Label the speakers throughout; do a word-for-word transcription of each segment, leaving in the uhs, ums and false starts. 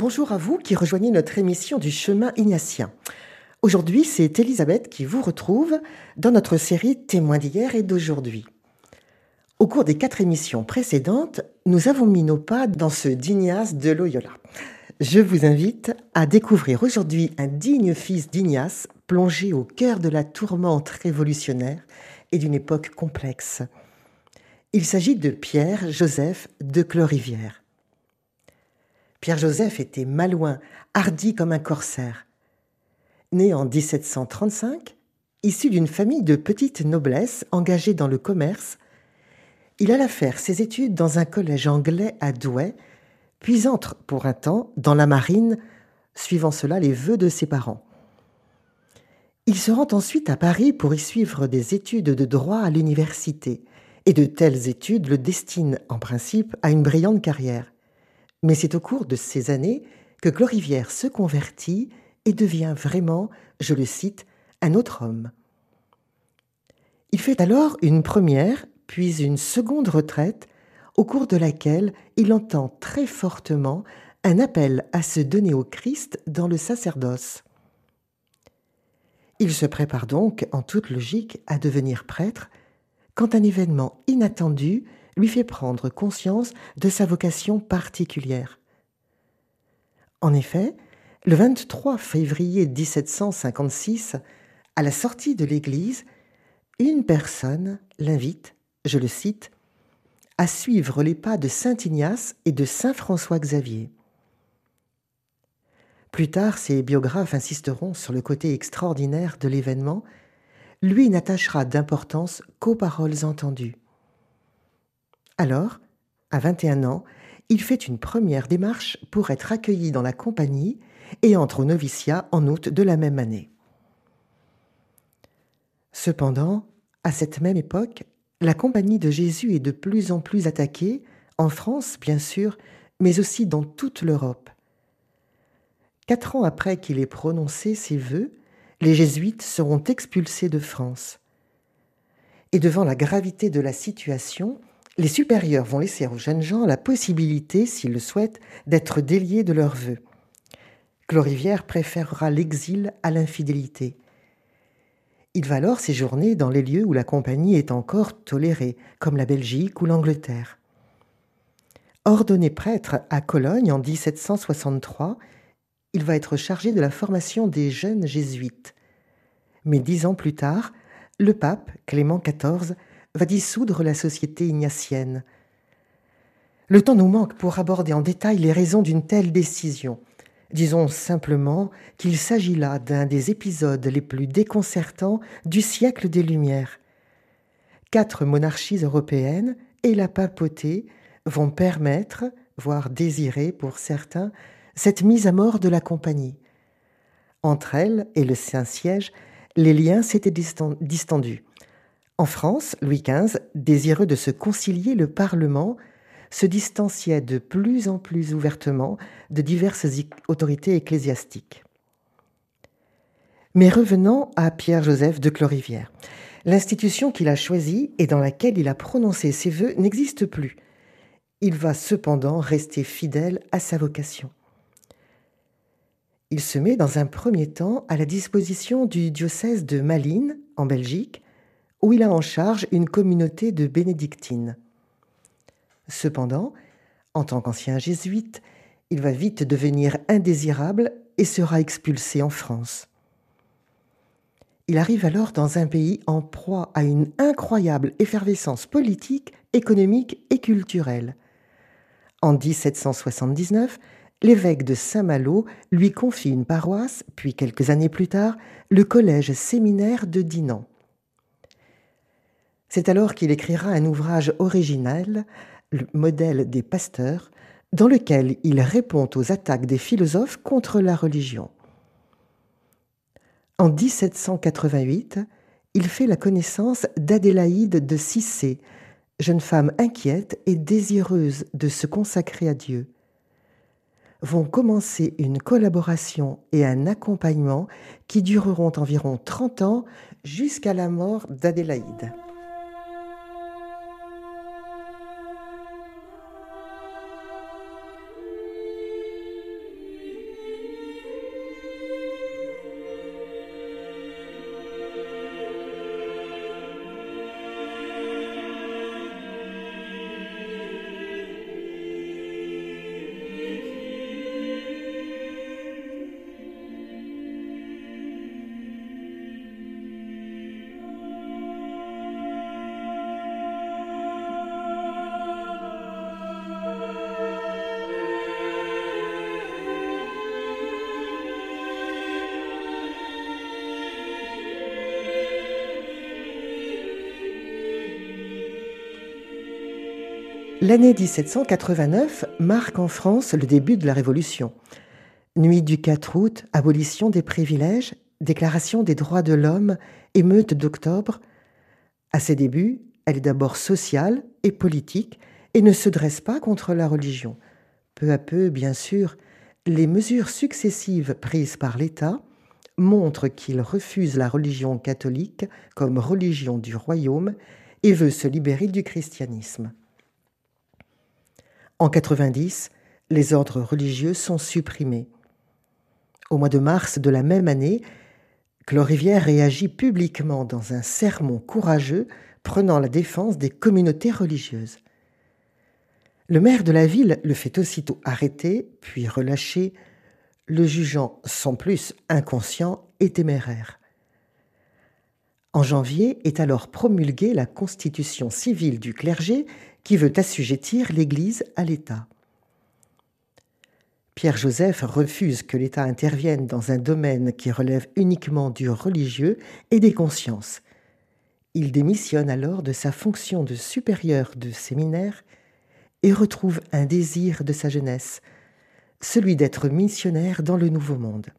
Speaker 1: Bonjour à vous qui rejoignez notre émission du chemin ignatien. Aujourd'hui, c'est Elisabeth qui vous retrouve dans notre série Témoins d'hier et d'aujourd'hui. Au cours des quatre émissions précédentes, nous avons mis nos pas dans ce d'Ignace de Loyola. Je vous invite à découvrir aujourd'hui un digne fils d'Ignace plongé au cœur de la tourmente révolutionnaire et d'une époque complexe. Il s'agit de Pierre-Joseph de Clorivière. Pierre-Joseph était malouin, hardi comme un corsaire. Né en dix-sept cent trente-cinq, issu d'une famille de petite noblesse engagée dans le commerce, il alla faire ses études dans un collège anglais à Douai, puis entre pour un temps dans la marine, suivant cela les vœux de ses parents. Il se rend ensuite à Paris pour y suivre des études de droit à l'université, et de telles études le destinent en principe à une brillante carrière. Mais c'est au cours de ces années que Clorivière se convertit et devient vraiment, je le cite, un autre homme. Il fait alors une première, puis une seconde retraite, au cours de laquelle il entend très fortement un appel à se donner au Christ dans le sacerdoce. Il se prépare donc, en toute logique, à devenir prêtre, quand un événement inattendu lui fait prendre conscience de sa vocation particulière. En effet, le vingt-trois février dix-sept cent cinquante-six, à la sortie de l'église, une personne l'invite, je le cite, à suivre les pas de saint Ignace et de saint François Xavier. Plus tard, ses biographes insisteront sur le côté extraordinaire de l'événement. Lui n'attachera d'importance qu'aux paroles entendues. Alors, à vingt et un ans, il fait une première démarche pour être accueilli dans la compagnie et entre au noviciat en août de la même année. Cependant, à cette même époque, la compagnie de Jésus est de plus en plus attaquée, en France bien sûr, mais aussi dans toute l'Europe. Quatre ans après qu'il ait prononcé ses vœux, les jésuites seront expulsés de France. Et devant la gravité de la situation, les supérieurs vont laisser aux jeunes gens la possibilité, s'ils le souhaitent, d'être déliés de leurs vœux. Clorivière préférera l'exil à l'infidélité. Il va alors séjourner dans les lieux où la compagnie est encore tolérée, comme la Belgique ou l'Angleterre. Ordonné prêtre à Cologne en dix-sept cent soixante-trois, il va être chargé de la formation des jeunes jésuites. Mais dix ans plus tard, le pape, Clément quatorze, va dissoudre la société ignatienne. Le temps nous manque pour aborder en détail les raisons d'une telle décision. Disons simplement qu'il s'agit là d'un des épisodes les plus déconcertants du siècle des Lumières. Quatre monarchies européennes et la papauté vont permettre, voire désirer pour certains, cette mise à mort de la compagnie. Entre elles et le Saint-Siège, les liens s'étaient distendus. En France, Louis quinze, désireux de se concilier le Parlement, se distanciait de plus en plus ouvertement de diverses autorités ecclésiastiques. Mais revenons à Pierre-Joseph de Clorivière. L'institution qu'il a choisie et dans laquelle il a prononcé ses vœux n'existe plus. Il va cependant rester fidèle à sa vocation. Il se met dans un premier temps à la disposition du diocèse de Malines, en Belgique, où il a en charge une communauté de bénédictines. Cependant, en tant qu'ancien jésuite, il va vite devenir indésirable et sera expulsé en France. Il arrive alors dans un pays en proie à une incroyable effervescence politique, économique et culturelle. En dix-sept cent soixante-dix-neuf, l'évêque de Saint-Malo lui confie une paroisse, puis quelques années plus tard, le collège séminaire de Dinan. C'est alors qu'il écrira un ouvrage original, le Modèle des pasteurs, dans lequel il répond aux attaques des philosophes contre la religion. En dix-sept cent quatre-vingt-huit, il fait la connaissance d'Adélaïde de Cissé, jeune femme inquiète et désireuse de se consacrer à Dieu. Vont commencer une collaboration et un accompagnement qui dureront environ trente ans jusqu'à la mort d'Adélaïde. L'année dix-sept cent quatre-vingt-neuf marque en France le début de la Révolution. Nuit du quatre août, abolition des privilèges, déclaration des droits de l'homme, émeute d'octobre. À ses débuts, elle est d'abord sociale et politique et ne se dresse pas contre la religion. Peu à peu, bien sûr, les mesures successives prises par l'État montrent qu'il refuse la religion catholique comme religion du royaume et veut se libérer du christianisme. En quatre-vingt-dix, les ordres religieux sont supprimés. Au mois de mars de la même année, Clorivière réagit publiquement dans un sermon courageux prenant la défense des communautés religieuses. Le maire de la ville le fait aussitôt arrêter, puis relâcher, le jugeant sans plus inconscient et téméraire. En janvier est alors promulguée la constitution civile du clergé qui veut assujettir l'Église à l'État. Pierre-Joseph refuse que l'État intervienne dans un domaine qui relève uniquement du religieux et des consciences. Il démissionne alors de sa fonction de supérieur de séminaire et retrouve un désir de sa jeunesse, celui d'être missionnaire dans le Nouveau Monde.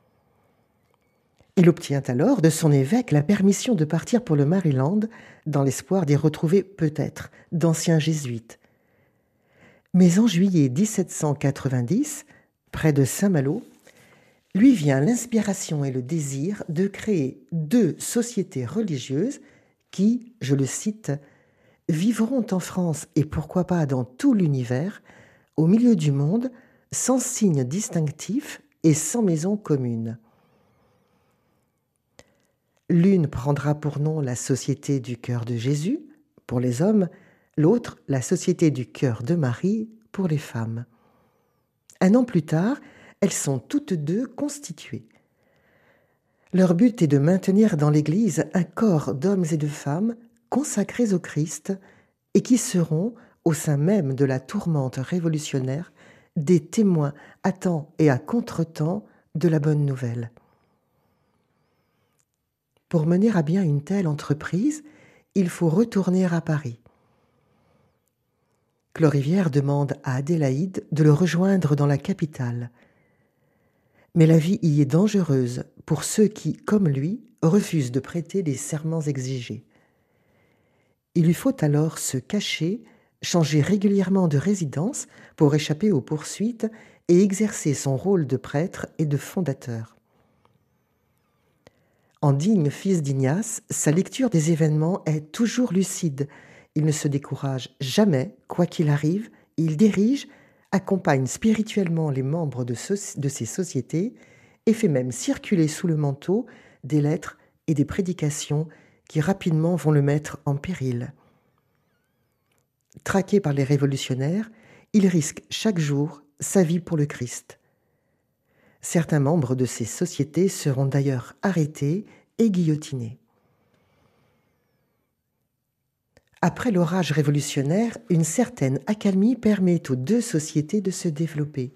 Speaker 1: Il obtient alors de son évêque la permission de partir pour le Maryland dans l'espoir d'y retrouver peut-être d'anciens jésuites. Mais en juillet dix-sept cent quatre-vingt-dix, près de Saint-Malo, lui vient l'inspiration et le désir de créer deux sociétés religieuses qui, je le cite, « vivront en France et pourquoi pas dans tout l'univers, au milieu du monde, sans signe distinctif et sans maison commune. » L'une prendra pour nom la Société du cœur de Jésus, pour les hommes, l'autre la Société du cœur de Marie, pour les femmes. Un an plus tard, elles sont toutes deux constituées. Leur but est de maintenir dans l'Église un corps d'hommes et de femmes consacrés au Christ et qui seront, au sein même de la tourmente révolutionnaire, des témoins à temps et à contre-temps de la bonne nouvelle. Pour mener à bien une telle entreprise, il faut retourner à Paris. Clorivière demande à Adélaïde de le rejoindre dans la capitale. Mais la vie y est dangereuse pour ceux qui, comme lui, refusent de prêter les serments exigés. Il lui faut alors se cacher, changer régulièrement de résidence pour échapper aux poursuites et exercer son rôle de prêtre et de fondateur. En digne fils d'Ignace, sa lecture des événements est toujours lucide. Il ne se décourage jamais, quoi qu'il arrive, il dirige, accompagne spirituellement les membres de, so- de ces sociétés et fait même circuler sous le manteau des lettres et des prédications qui rapidement vont le mettre en péril. Traqué par les révolutionnaires, il risque chaque jour sa vie pour le Christ. Certains membres de ces sociétés seront d'ailleurs arrêtés et guillotinés. Après l'orage révolutionnaire, une certaine accalmie permet aux deux sociétés de se développer.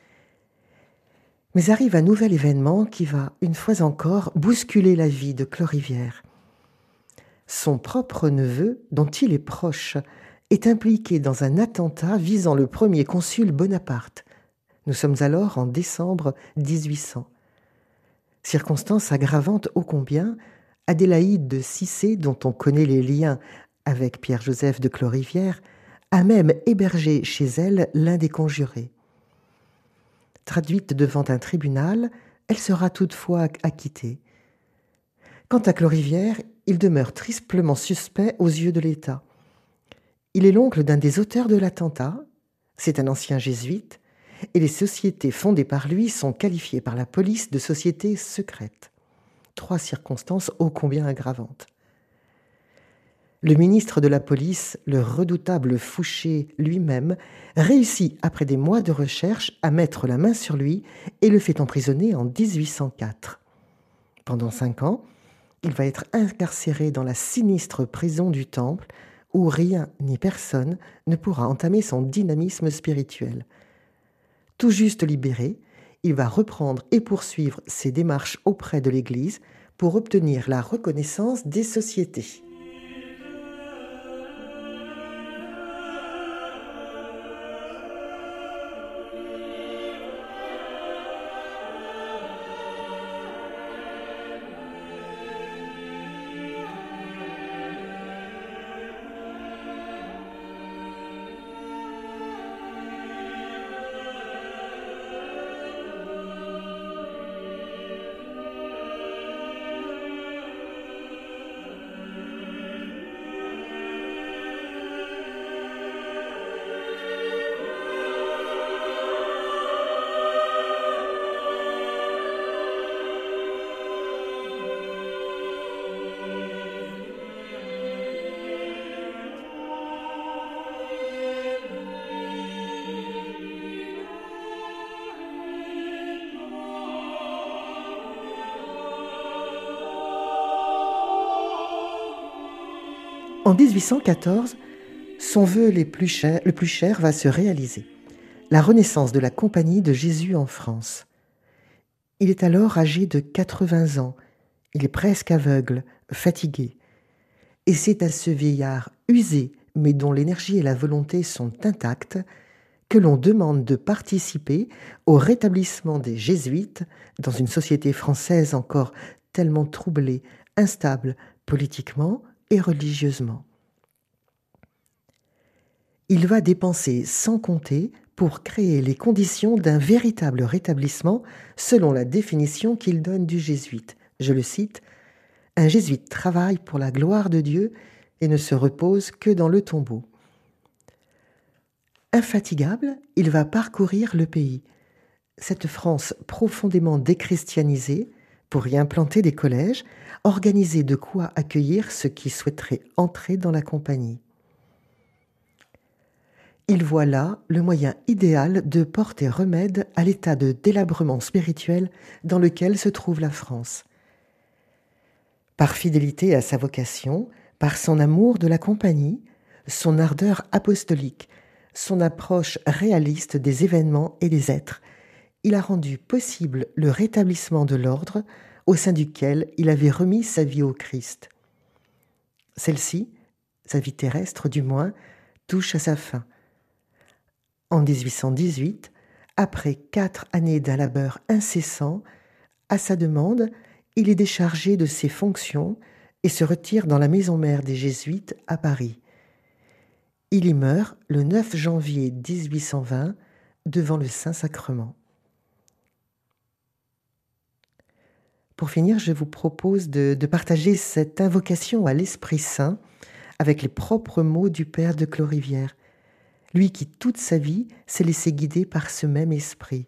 Speaker 1: Mais arrive un nouvel événement qui va, une fois encore, bousculer la vie de Clorivière. Son propre neveu, dont il est proche, est impliqué dans un attentat visant le premier consul Bonaparte. Nous sommes alors en décembre dix-huit cents. Circonstance aggravante ô combien, Adélaïde de Cissé, dont on connaît les liens avec Pierre-Joseph de Clorivière, a même hébergé chez elle l'un des conjurés. Traduite devant un tribunal, elle sera toutefois acquittée. Quant à Clorivière, il demeure triplement suspect aux yeux de l'État. Il est l'oncle d'un des auteurs de l'attentat, c'est un ancien jésuite, et les sociétés fondées par lui sont qualifiées par la police de sociétés secrètes. Trois circonstances ô combien aggravantes. Le ministre de la police, le redoutable Fouché lui-même, réussit, après des mois de recherche, à mettre la main sur lui et le fait emprisonner en dix-huit cent quatre. Pendant cinq ans, il va être incarcéré dans la sinistre prison du Temple, où rien ni personne ne pourra entamer son dynamisme spirituel. Tout juste libéré, il va reprendre et poursuivre ses démarches auprès de l'Église pour obtenir la reconnaissance des sociétés. En dix-huit cent quatorze, son vœu les plus cher- le plus cher va se réaliser. La renaissance de la Compagnie de Jésus en France. Il est alors âgé de quatre-vingts ans. Il est presque aveugle, fatigué. Et c'est à ce vieillard usé, mais dont l'énergie et la volonté sont intactes, que l'on demande de participer au rétablissement des jésuites dans une société française encore tellement troublée, instable politiquement et religieusement. Il va dépenser sans compter pour créer les conditions d'un véritable rétablissement selon la définition qu'il donne du jésuite. Je le cite, « Un jésuite travaille pour la gloire de Dieu et ne se repose que dans le tombeau. » Infatigable, il va parcourir le pays, cette France profondément déchristianisée, pour y implanter des collèges, organiser de quoi accueillir ceux qui souhaiteraient entrer dans la compagnie. Il voit là le moyen idéal de porter remède à l'état de délabrement spirituel dans lequel se trouve la France. Par fidélité à sa vocation, par son amour de la compagnie, son ardeur apostolique, son approche réaliste des événements et des êtres, il a rendu possible le rétablissement de l'ordre au sein duquel il avait remis sa vie au Christ. Celle-ci, sa vie terrestre du moins, touche à sa fin. En dix-huit cent dix-huit, après quatre années d'un labeur incessant, à sa demande, il est déchargé de ses fonctions et se retire dans la maison mère des Jésuites à Paris. Il y meurt le neuf janvier dix-huit cent vingt devant le Saint-Sacrement. Pour finir, je vous propose de, de partager cette invocation à l'Esprit Saint avec les propres mots du Père de Clorivière, lui qui toute sa vie s'est laissé guider par ce même esprit.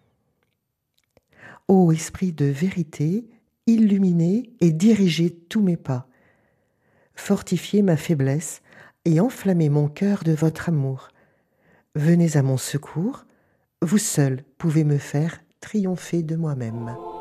Speaker 1: Ô esprit de vérité, illuminez et dirigez tous mes pas. Fortifiez ma faiblesse et enflammez mon cœur de votre amour. Venez à mon secours, vous seul pouvez me faire triompher de moi-même.